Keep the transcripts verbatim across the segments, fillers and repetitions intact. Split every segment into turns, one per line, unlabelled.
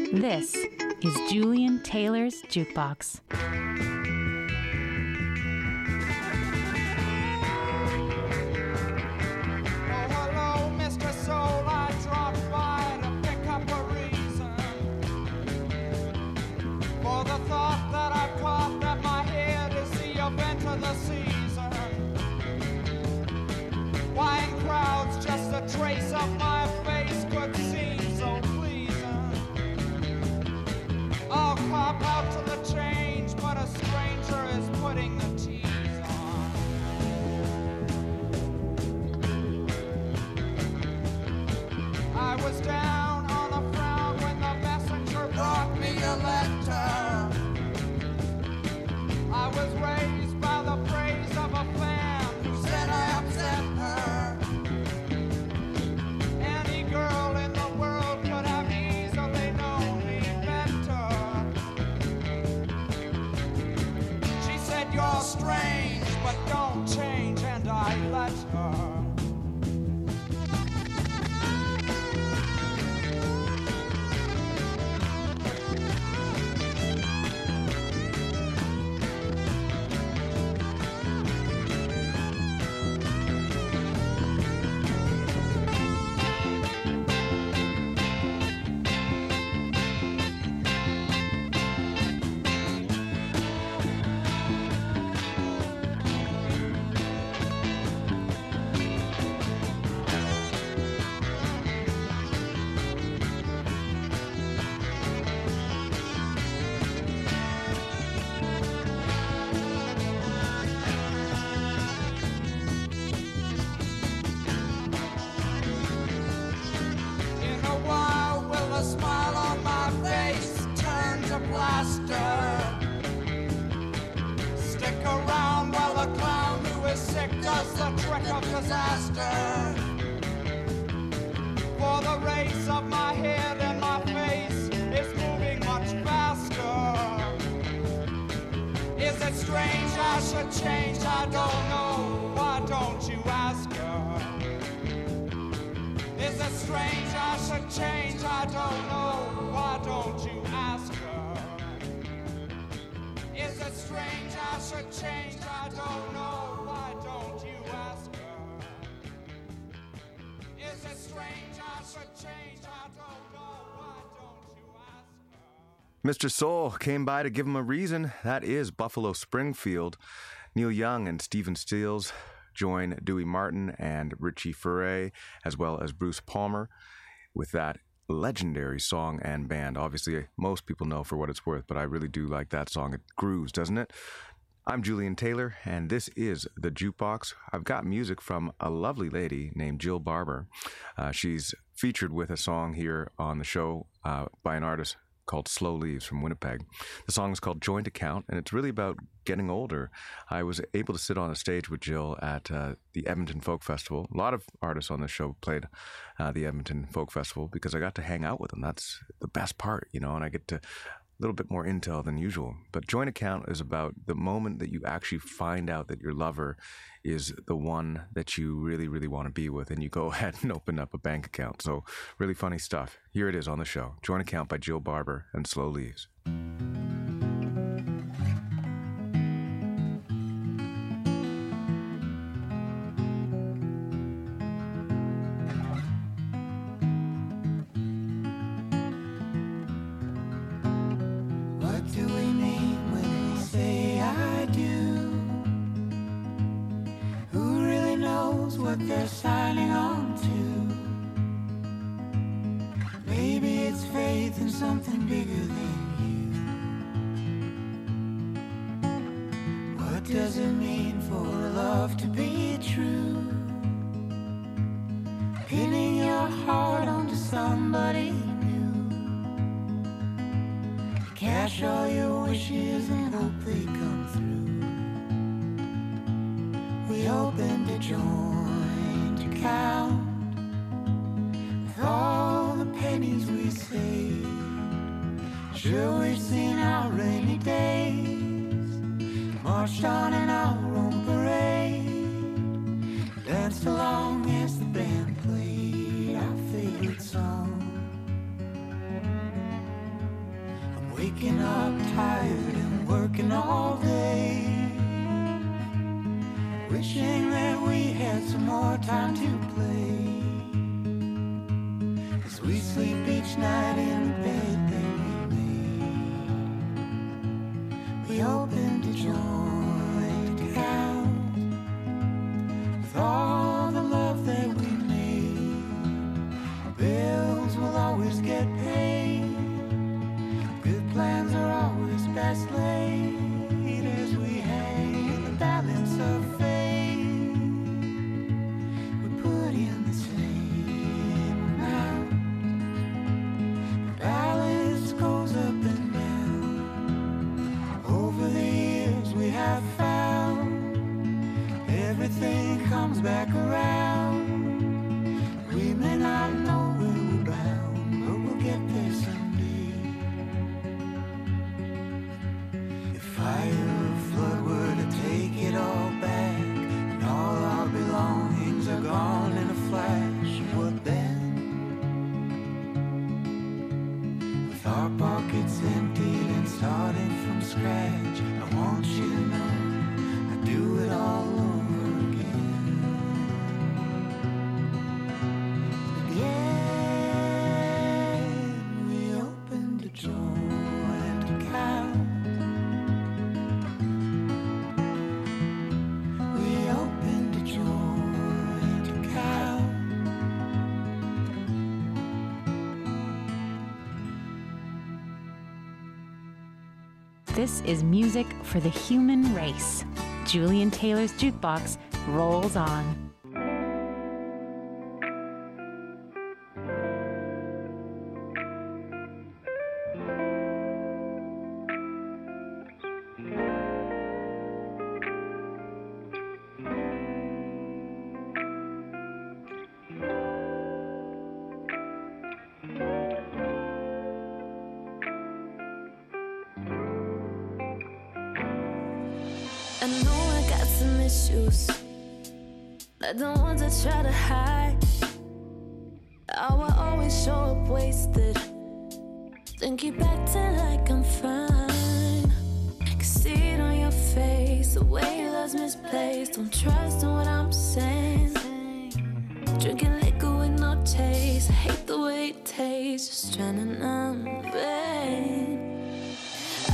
This is Julian Taylor's Jukebox.
Trace of my face could seem so pleasing. I'll cop out to the change, but a stranger is putting the tease on. I was down on the frown when the messenger brought me a letter. I was raised by the praise of a fan who said I upset her. Girl in the world could have easily known me better. She said you're strange, but don't change, and I let her.
Mister Soul came by to give him a reason. That is Buffalo Springfield. Neil Young and Stephen Stills join Dewey Martin and Richie Furay, as well as Bruce Palmer, with that legendary song and band. Obviously, most people know For What It's Worth, but I really do like that song. It grooves, doesn't it? I'm Julian Taylor, and this is The Jukebox. I've got music from a lovely lady named Jill Barber. Uh, she's featured with a song here on the show uh, by an artist called Slow Leaves from Winnipeg. The song is called Joint Account, and it's really about getting older. I was able to sit on a stage with Jill at uh, the Edmonton Folk Festival. A lot of artists on this show played uh, the Edmonton Folk Festival because I got to hang out with them. That's the best part, you know, and I get to a little bit more intel than usual. But Joint Account is about the moment that you actually find out that your lover is the one that you really, really want to be with, and you go ahead and open up a bank account. So really funny stuff. Here it is on the show. Joint Account by Jill Barber and Slow Leaves.
What they're signing on to. Maybe it's faith in something bigger than you. What does it mean for love to be true? Pinning your heart onto somebody new. Cash all your wishes and hope they come through. We opened a joint account with all the pennies we saved. Sure, we've seen our rainy days, marched on in our own parade, danced along as the band played our favorite song. waking up tired and working all day, wishing that we had some more time to play. As we sleep each night in the bed that we made, we open to joint account with all the love that we made. Bills will always get paid. Good plans are always best laid. As we hang in the balance of fate, we put in the same amount. The balance goes up and down. Over the years we have found everything comes back around. We may not know where we're bound, but we'll get there someday. If fire or flood were to take it all back, and all our belongings are gone in a flash, what then? With our pockets emptied and starting from scratch, I want you to know I'd do it all over again. Again, we opened a joint account. We opened a joint account.
This is music for the human race. Julian Taylor's Jukebox rolls on.
I know I got some issues, I don't want to try to hide. I will always show up wasted, then keep acting like I'm fine. Can see it on your face, the way your love's misplaced. Don't trust in what I'm saying. Drinking liquor with no taste, I hate the way it tastes. Just trying to numb the pain. I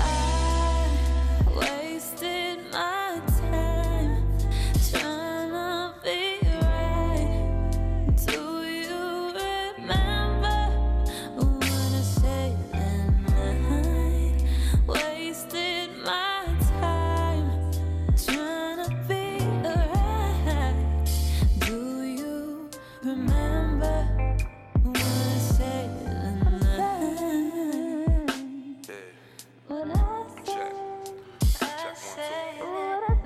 wasted my time trying to be right. Do you remember what I said that night? Wasted my time trying to be right. Do you remember what I said that night? What I said, I said what I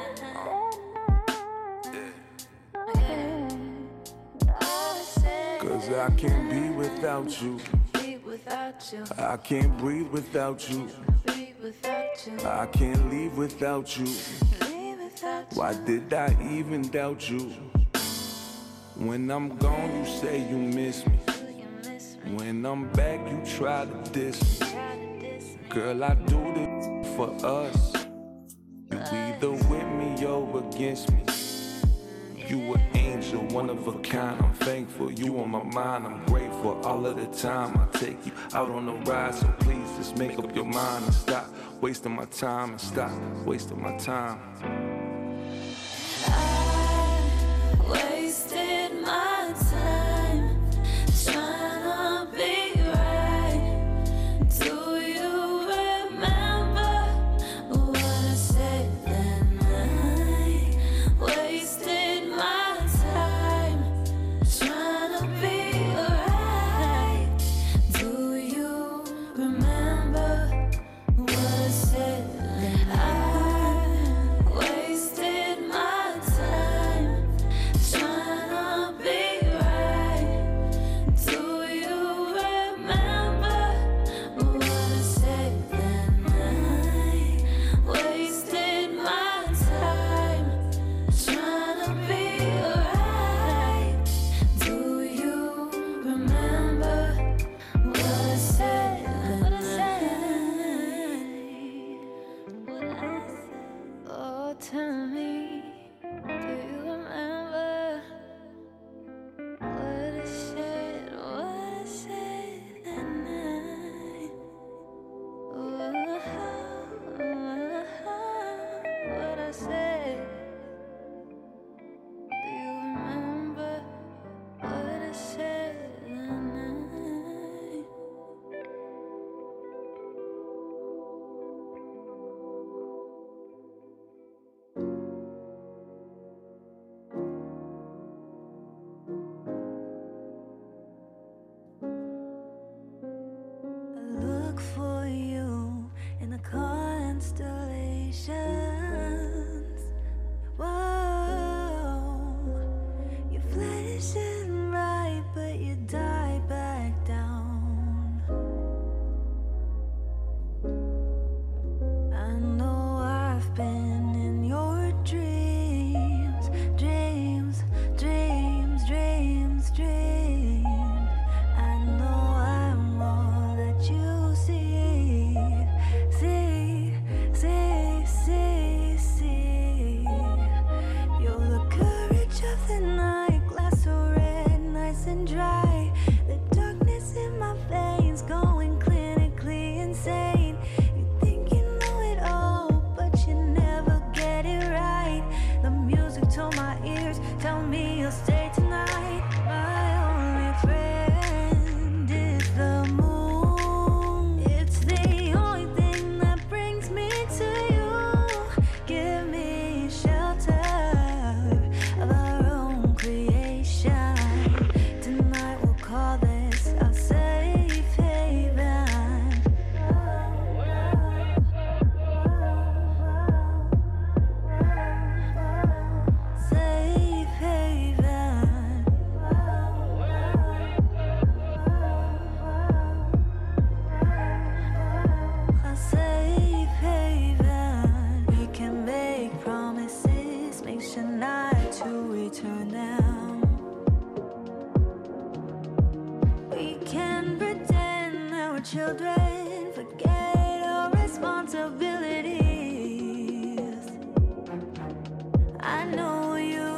said.
Cause I can't be without you.
Be without you,
I can't breathe without you.
be without you,
I can't leave without you.
be without you.
Why did I even doubt you? When I'm gone, you say you miss me.
You miss me,
When I'm back, you try to diss me.
try to diss me.
Girl, I do this for us. You either with me or against me. You an angel, one of a kind. I'm thankful, you on my mind. I'm grateful all of the time. I take you out on the ride, so please just make up your mind and stop wasting my time and stop wasting my time.
I wasted my time trying to be right. Do you remember what I said that night? Wasted my time trying to be right. Do you remember what I said that I wasted look for you in the constellations. Whoa, you flash and right, but you die back down. I know I've been in your dreams, dreams, dreams, dreams, dreams. I know I'm all that you see, see, see, see, see. You're the courage of the night, glass so red, nice and dry. The darkness in my veins going clinically insane. You think you know it all, but you never get it right. The music to my ears, tell me you'll stay tonight. My only friend is the moon. It's the only thing that brings me to you. Give me shelter of our own creation. Tonight we'll call this a safe haven. Safe haven. A safe haven. We can make promises, make sure not to return them. We can pretend that we're children, forget our responsibilities. I know you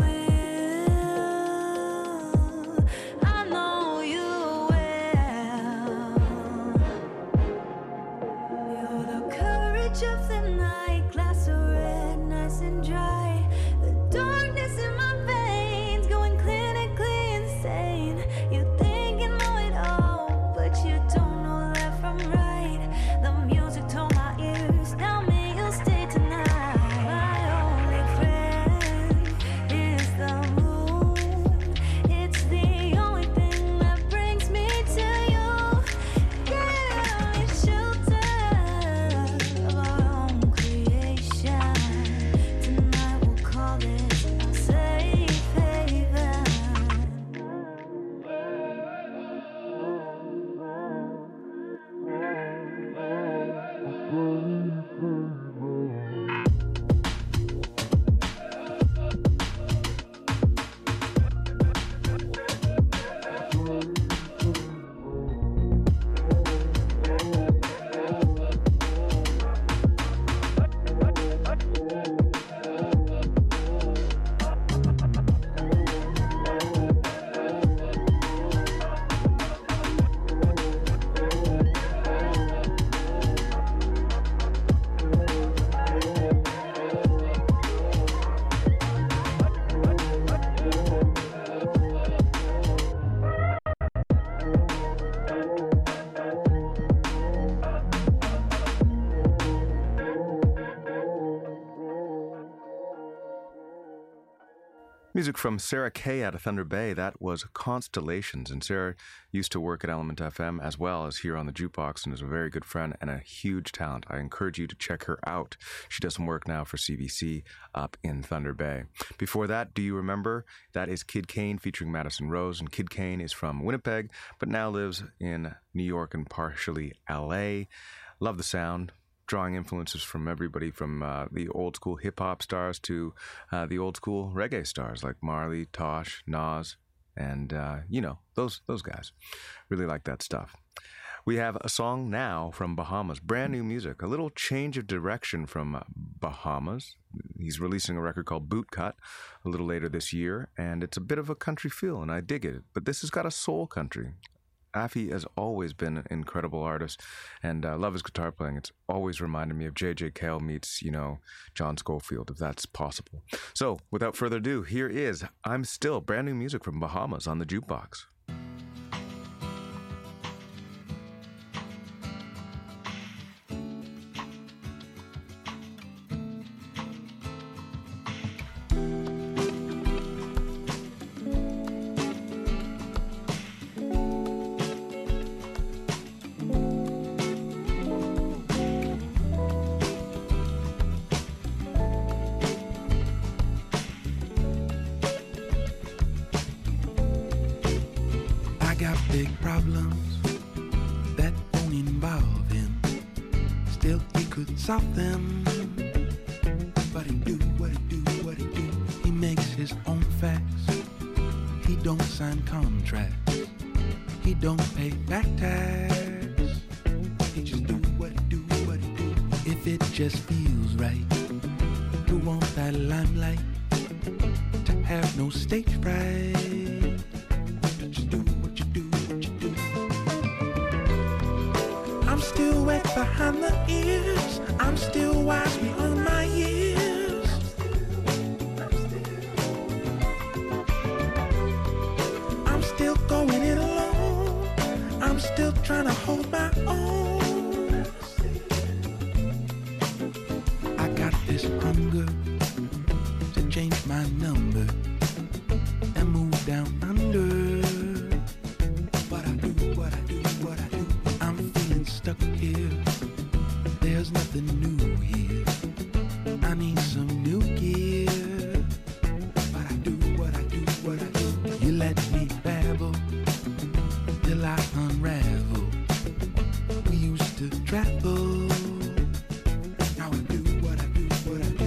will. I know you will. You're the courage of the night, glass of red, nice and dry. The darkness in my veins going clinically insane. You think you know it all, but you don't know left from right. The music to my ears, tell me you'll stay tonight. My only friend is the moon. It's the only thing that brings me to you. Give me shelter of our own creation. Tonight we'll call this a safe haven.
Music from Sarah Kay out of Thunder Bay. That was Constellations. And Sarah used to work at Element F M as well as here on the Jukebox and is a very good friend and a huge talent. I encourage you to check her out. She does some work now for C B C up in Thunder Bay. Before that, Do You Remember? That is Kid Kane featuring Madison Rose. And Kid Kane is from Winnipeg, but now lives in New York and partially L A. Love the sound. Drawing influences from everybody from uh, the old school hip-hop stars to uh, the old school reggae stars like Marley, Tosh, Nas, and, uh, you know, those those guys. Really like that stuff. We have a song now from Bahamas, brand new music, a little change of direction from uh, Bahamas. He's releasing a record called Bootcut a little later this year, and it's a bit of a country feel, and I dig it. But this has got a soul country. Afi has always been an incredible artist, and I uh, love his guitar playing. It's always reminded me of J J Cale meets, you know, John Scofield, if that's possible. So, without further ado, here is I'm Still, brand new music from Bahamas on the Jukebox.
could solve them. But he do what he do, what he do. He makes his own facts. He don't sign contracts. He don't pay back tax. He just do what he do, what he do. If it just feels right, to want that limelight, to have no stage fright. Just do what you do, what you do. I'm still wet behind the ears. I'm still wise beyond my years. I'm still going it alone. I'm still trying to hold my own. I got this hunger to change my number and move down under. What I do, what I do, what I do. I'm feeling stuck here. There's nothing new here. I need some new gear. But I do, what I do, what I do. You let me babble till I unravel. We used to travel. Now I do what I do, what I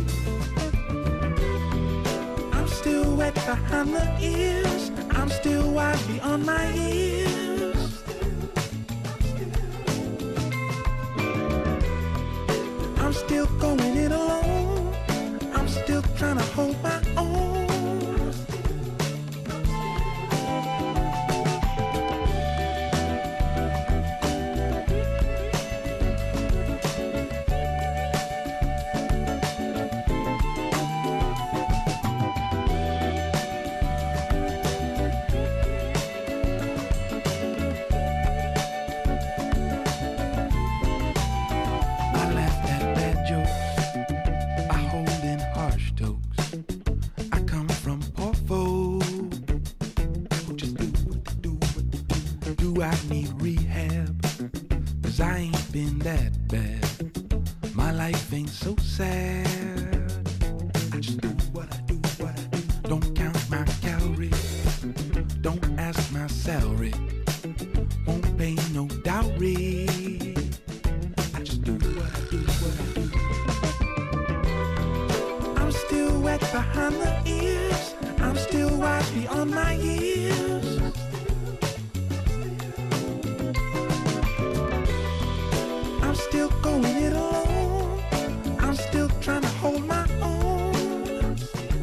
do. I'm still wet behind the ears. I'm still wise beyond my years. I'm still going it alone. I'm still trying to hold my own. I laughed at bad jokes. I hold in harsh tokes. I come from poor folk who just do what they do, what they do. Do I need rehab? Cause I ain't been that bad. My life ain't so sad. I just do what I do, what I do. Don't count my calories. Don't ask my salary. Won't pay no dowry. I just do what I do, what I do. I'm still wet behind the ears. I'm still wise beyond my years. I'm still going it alone. I'm still trying to hold my own.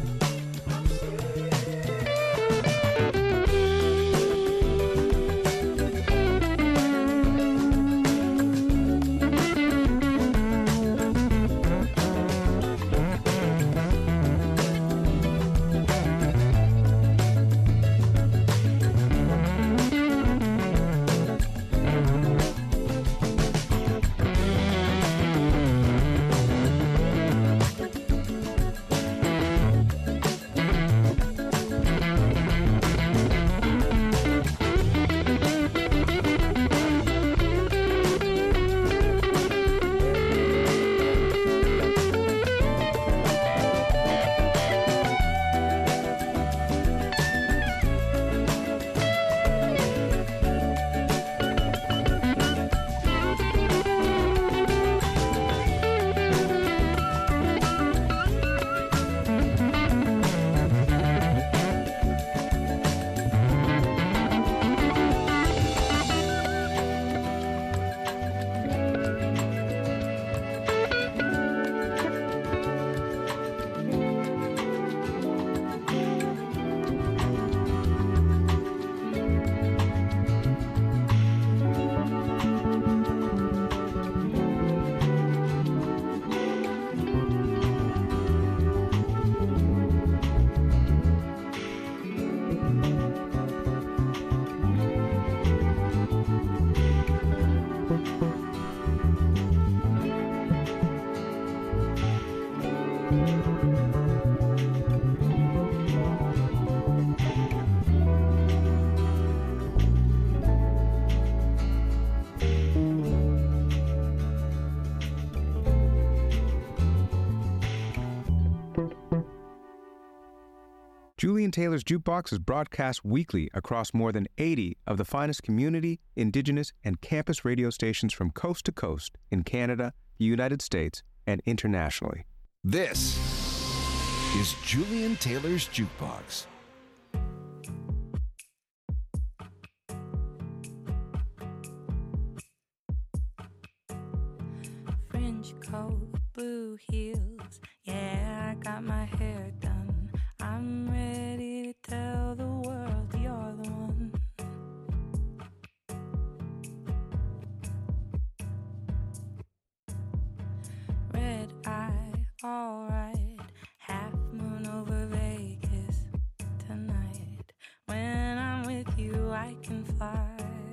Julian Taylor's Jukebox is broadcast weekly across more than eighty of the finest community, indigenous, and campus radio stations from coast to coast in Canada United States, and internationally.
This is Julian Taylor's Jukebox.
French coat, blue heels, yeah, I got my hair done. I'm ready to tell the world you're the one. Red eye, alright, half moon over Vegas tonight. When I'm with you, I can fly.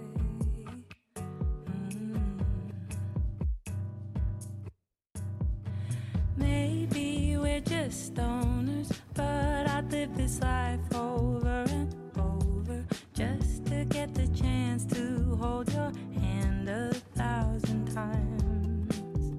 Maybe we're just stoners, but I'd live this life over and over just to get the chance to hold your hand a thousand times.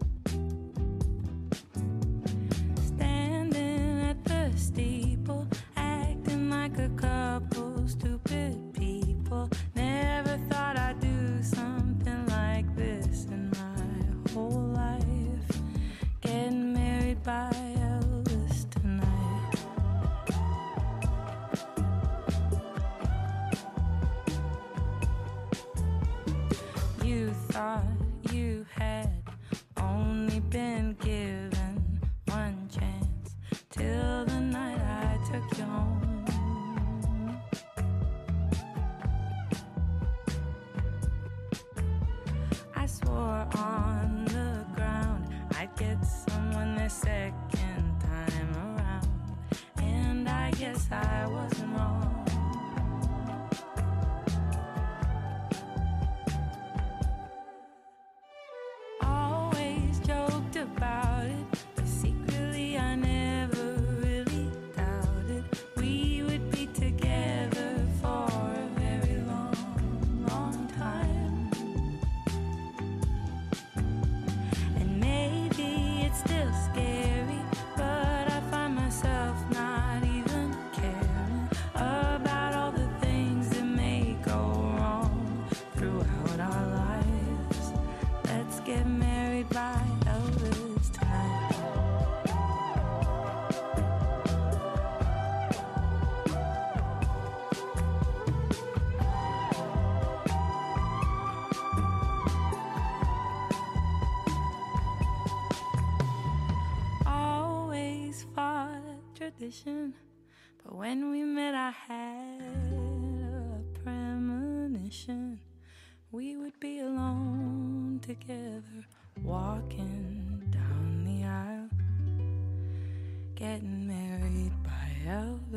Standing at the steeple, acting like a couple stupid people. Never thought I'd do something like this in my whole life. Getting married by Elvis tonight. You thought you had only been given one chance till the night I took you home. I swore on the ground I'd get someone the second time around, and I guess I wasn't wrong. Always joked about it, but secretly I never really doubted we would be together for a very long, long time. And maybe it's still scary, but I find myself not even caring about all the things that may go wrong throughout our lives. Let's get married by Elvis tonight. Always fought tradition, but when we met I had a premonition we would be alone together, walking down the aisle, getting married by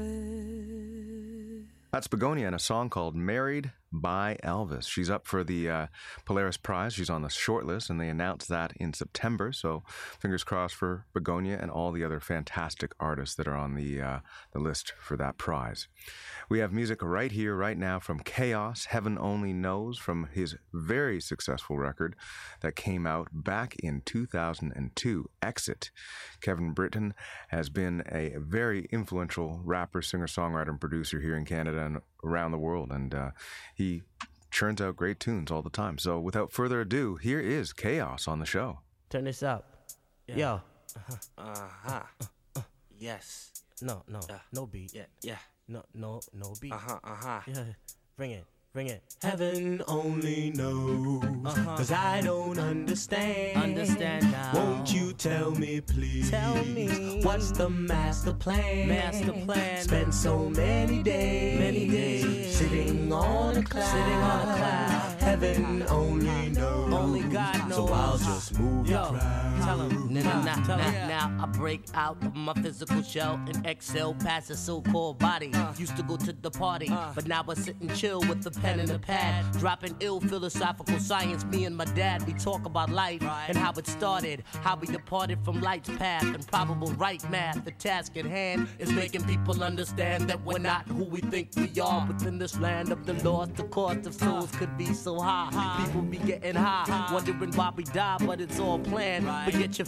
Elvis.
That's Begonia and a song called Married by Elvis. She's up for the uh, Polaris Prize. She's on the short list, and they announced that in September. So fingers crossed for Begonia and all the other fantastic artists that are on the, uh, the list for that prize. We have music right here, right now from Chaos, Heaven Only Knows, from his very successful record that came out back in two thousand two, Exit. Kevin Britton has been a very influential rapper, singer-songwriter, and producer here in Canada and around the world, and uh, he churns out great tunes all the time. So without further ado, here is Chaos on the show.
Turn this up.
Yeah.
Yo.
Uh-huh. Uh-huh. Uh, uh, yes.
No, no,
uh,
no beat.
Yeah, yeah.
No, no, no beat.
Uh-huh, uh-huh.
Yeah, bring it, bring it.
Heaven only knows, uh-huh. Cause I don't understand.
Understand now.
Won't you tell me, please?
Tell me.
What's the master plan?
Master plan.
Spend so many days.
Many days.
Sitting on a cloud.
Sitting on a cloud.
Heaven only knows.
Only God knows.
So I'll just move
Yo,
the crowd.
tell him. Nah, nah, nah,
Tell
nah,
him.
now I break out of my physical shell and exhale past the so-called body. Uh, Used to go to the party, uh, but now I sit and chill with the pen and a pad. Dropping ill philosophical science. Me and my dad, we talk about life right. and how it started. How we departed from life's path and probable right math. The task at hand is making people understand that we're not who we think we are. Within this land of the lost, the cost of souls could be so high. People be getting high, wondering why we die, but it's all planned. Forget your fear, take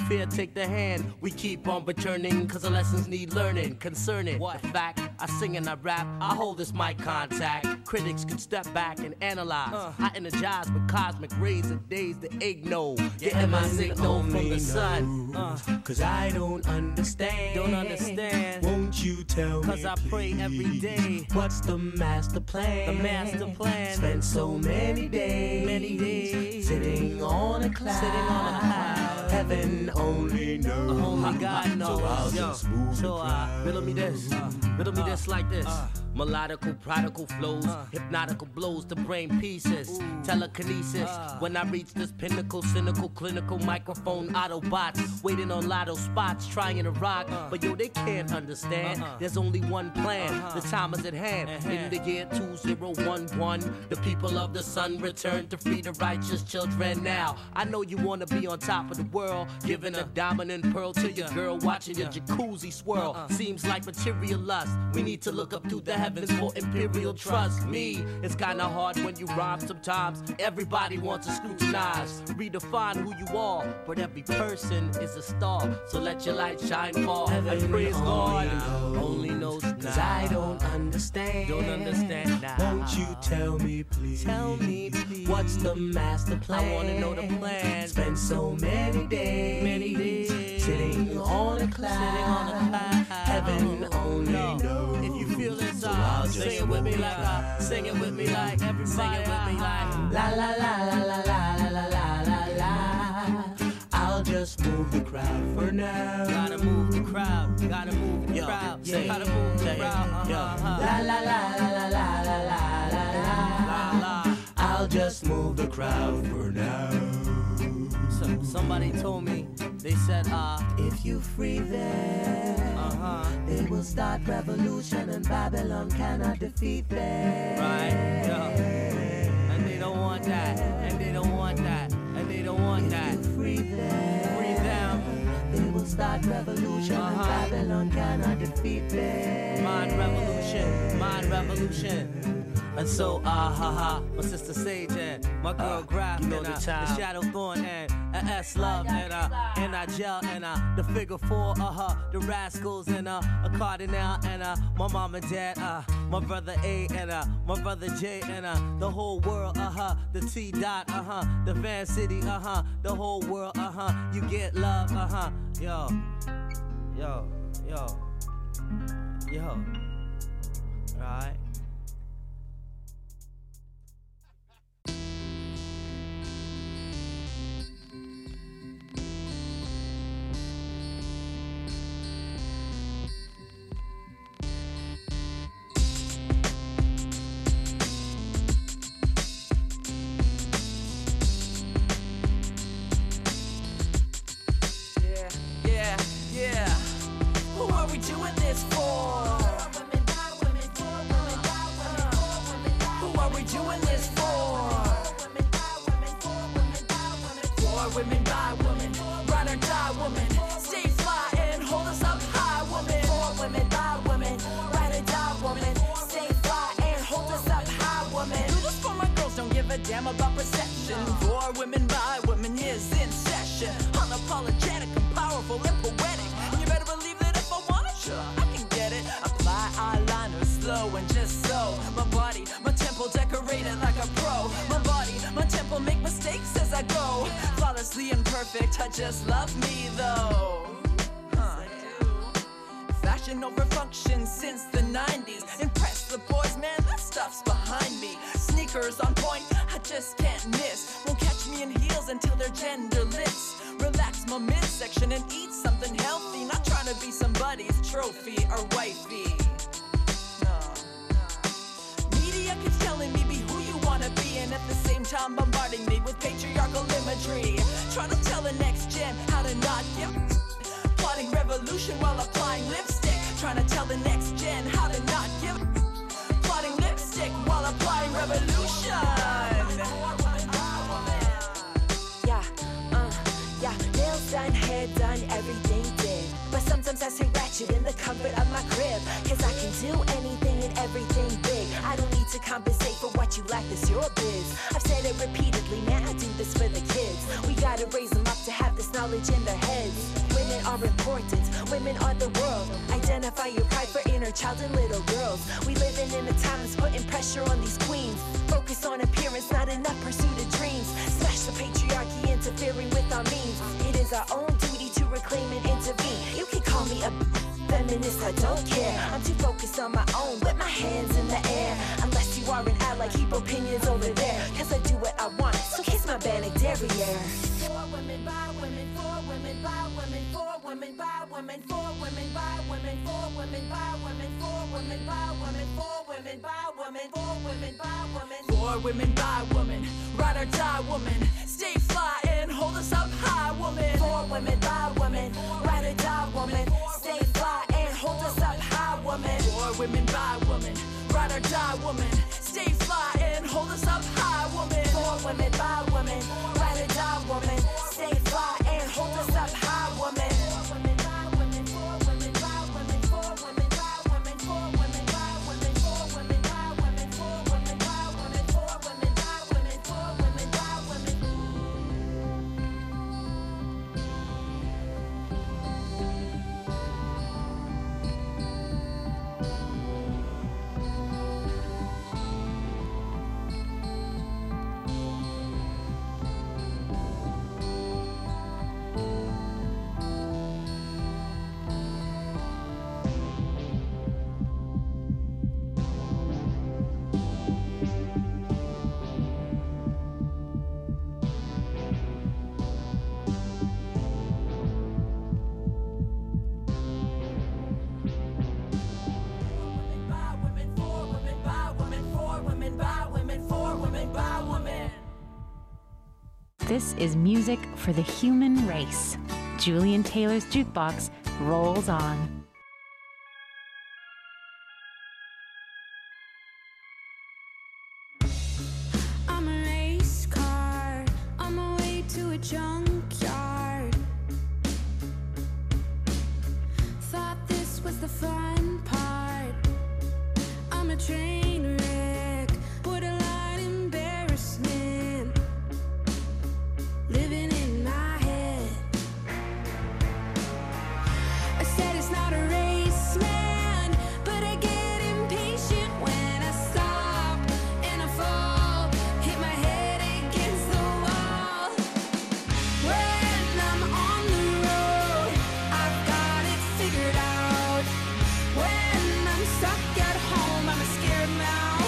take the hand. We keep on returning, cause the lessons need learning. Concerning what? The fact, I sing and I rap, I hold this mic contact. Critics can step back and analyze. Uh, I energize with cosmic rays and days the igno. Getting my signal from the sun.
Uh, cause I don't understand.
Don't understand.
Won't you tell
Cause
me,
I pray
please,
every day.
what's the master plan?
The master plan.
Spend so many days,
Many days.
sitting on a cloud.
Sitting on a cloud.
Heaven only knows.
Only God knows.
So I'll
Yo,
just move
so
the
uh,
crowd.
riddle me this, uh, riddle me
uh,
this like this.
uh,
Melodical, prodigal flows, uh, hypnotical blows to brain pieces, ooh, telekinesis. Uh, when I reach this pinnacle, cynical, clinical microphone, Autobots waiting on lotto spots, trying to rock, uh, but yo, they can't understand. Uh-uh. There's only one plan. Uh-huh. The time is at hand. Uh-huh. In the year two thousand eleven, the people of the sun return to free the righteous children. Now I know you wanna be on top of the world, giving a dominant pearl to your girl, watching your jacuzzi swirl. Uh-uh. Seems like material lust. We need to look up to the heavens for imperial trust. Me, it's kinda hard when you rhyme sometimes. Everybody wants to scrutinize, redefine who you are, but every person is a star. So let your light shine far. And praise God, only knows now.
Cause I don't understand.
Don't understand now.
Won't you tell me, please?
Tell me, please.
What's the master plan?
I wanna know the plan.
Spend so many days,
many days,
sitting on a cloud.
Sitting on a cloud.
Heaven only
no.
knows.
If you feel this,
So
uh,
I'll
sing
just
it with me
move
like
the
uh, sing it with me like everybody. Sing it with me like
la la la la la la la la la la. I'll just move the crowd for now.
Gotta move the crowd. Gotta move the
Yo,
crowd.
yeah,
Gotta move the
yeah,
crowd. Uh-huh,
yo.
uh-huh.
La la la la la la la la la la. I'll just move the crowd for now.
So, somebody told me, they said, uh,
if you free them,
uh-huh,
they will start revolution and Babylon cannot defeat them.
right, yo. And they don't want that, and they don't want that, and they don't want
if
that.
You free them,
free them.
They will start revolution
uh-huh,
and Babylon cannot defeat them.
Mind revolution, mind revolution. And so, ah uh, ha ha, my sister Sage and my girl uh, Graph, you know and uh, the, the Shadow Thorn and uh, S Love and uh, and I Gel and uh, the Figure Four, uh huh, the Rascals and uh, a Cardinal and uh, my mom and dad, uh, my brother A and uh, my brother J and uh, the whole world, uh huh, the T Dot, uh huh, the Van City, uh huh, the whole world, uh huh, you get love, uh huh, yo, yo, yo, yo, right.
Doing this for? Who are we doing this for? For women, by women, ride or die women, stay fly and hold us up high women. For women, by women, ride or die women, stay fly and hold us up high women. Do this for my girls, don't give a damn about perception. For women, by women is in session, unapologetic and powerful and poetic. And you better believe that if I want it, sure, I can get it. Apply eyeliner slow and just so. My body, my temple decorated like a pro. My body, my temple make mistakes as I go. Flawlessly imperfect, I just love me though. Huh. Fashion over function since the nineties. Impress the boys, man, that stuff's behind me. Sneakers on point, I just can't miss. Won't catch me in heels until they're genderless. Relax my midsection and eat something healthy. Not trying to be somebody's trophy or wifey. No, no. Media keeps telling me be who you wanna be, and at the same time bombarding me with patriarchal imagery. Trying to tell the next gen how to not give. Plotting revolution while applying lipstick. Trying to tell the next gen how to not give. Plotting lipstick while applying revolution.
Yeah, uh, yeah, nails done, hair done, everything did. But sometimes I stay ratchet in the comfort of my crib. Cause I can do anything and everything big. I don't need to compensate for what you lack, this your biz. I've said it repeatedly, man, I do this for the kids. We gotta raise them up to have this knowledge in their heads. When are important. Women are the world. Identify your pride for inner child and little girls. We living in a time that's putting pressure on these queens. Focus on appearance, not enough pursuit of dreams. Smash the patriarchy, interfering with our means. It is our own duty to reclaim and intervene. You can call me a feminist, I don't care. I'm too focused on my own, with my hands in the air. Unless you are an ally, keep opinions over there. Cause I do what I want, so kiss my bannock derriere. For women, by women, for women, by women, for women, by women, for women, by women, for women, by women, for women, by women, for women, by women, for women, by women.
For women, by women, ride or die woman, stay fly and hold us up high woman.
For women, by women, ride or die woman, stay fly and hold us up high woman.
For women, by women, ride or die woman, stay fly and hold us up high woman.
For women, by women, ride or die woman, stay fly and hold us up high woman. For women, by women, for women, by women, for women, by women, for women, by women, for women, by women, for women, by women, for women, by women, for women, by women.
This is music for the human race. Julian Taylor's Jukebox rolls on.
I'm a race car on my way to a junkyard. Thought this was the fun part. I'm a train wreck, put a lot of embarrassment living in my head. I said it's not a race, man, but I get impatient when I stop and I fall, hit my head against the wall. When I'm on the road, I've got it figured out. When I'm stuck at home, I'm a scared mouse.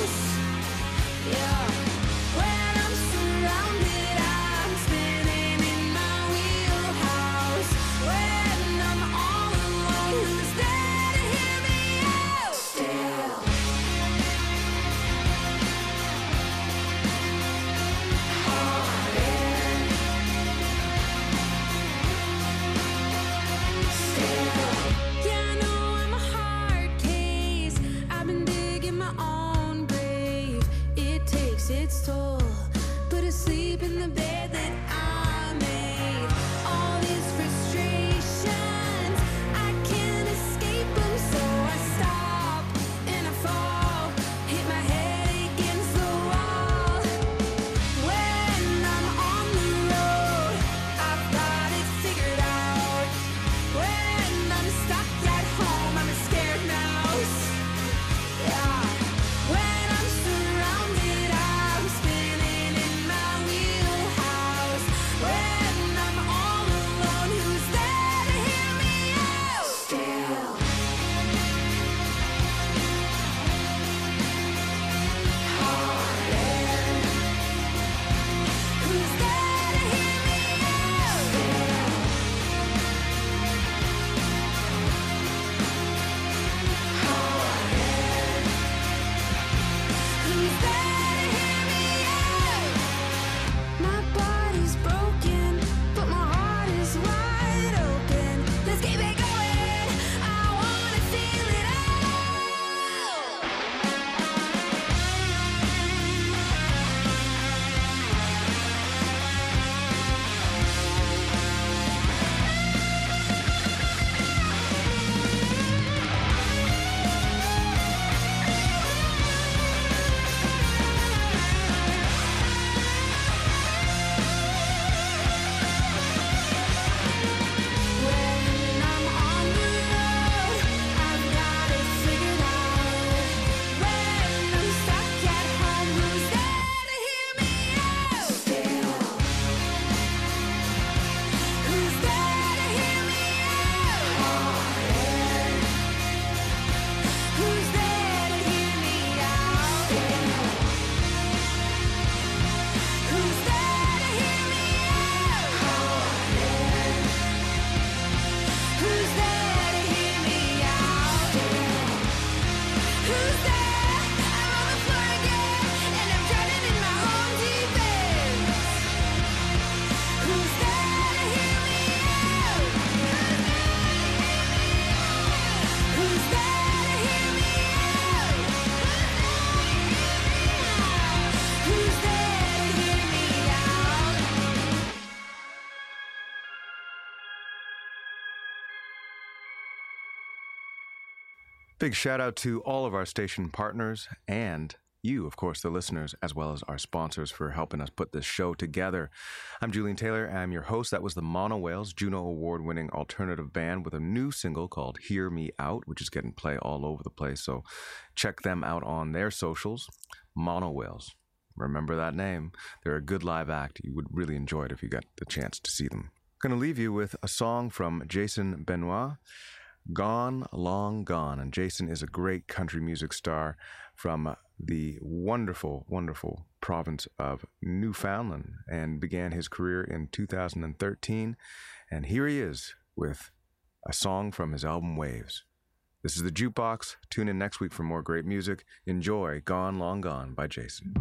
Big shout out to all of our station partners and you, of course, the listeners, as well as our sponsors for helping us put this show together. I'm Julian Taylor. I'm your host. That was the Mono Whales, Juno Award-winning alternative band with a new single called Hear Me Out, which is getting play all over the place. So check them out on their socials. Mono Whales. Remember that name. They're a good live act. You would really enjoy it if you got the chance to see them. Going to leave you with a song from Jason Benoit, Gone, Long Gone. And Jason is a great country music star from the wonderful, wonderful province of Newfoundland and began his career in two thousand thirteen. And here he is with a song from his album Waves. This is The Jukebox. Tune in next week for more great music. Enjoy Gone, Long Gone by Jason.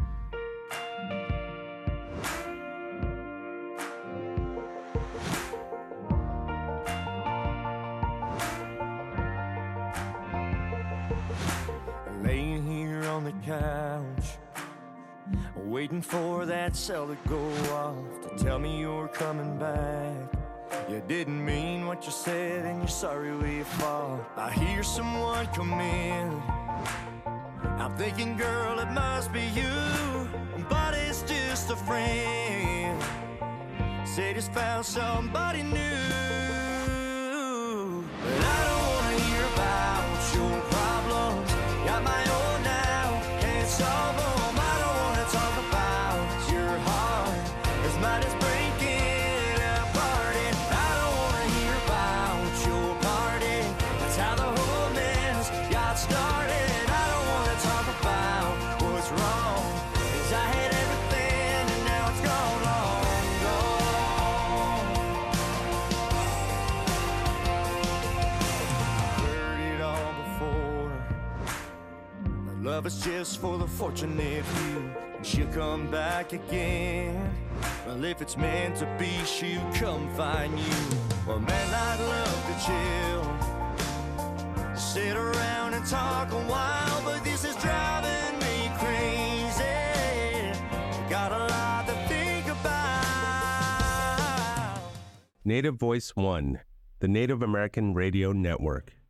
Laying here on the couch, waiting for that cell to go off to tell me you're coming back. You didn't mean what you said and you're sorry we fought. I hear someone come in, I'm thinking, girl, it must be you, but it's just a friend. Said he's found somebody new, but I don't wanna hear about your problems. Got my own now, can't solve them. I don't wanna talk about your heart, as might as break it apart. And I don't wanna hear about your party, that's how the whole mess got started. I don't wanna talk about what's wrong, cause I had everything and now it's gone, long gone. Heard it all before. Love is just for the fortunate few, and she'll come back again. Well, if it's meant to be, she'll come find you. Well, man, I'd love to chill, sit around and talk a while, but this is driving me crazy. Got a lot to think about.
Native Voice One, the Native American Radio Network.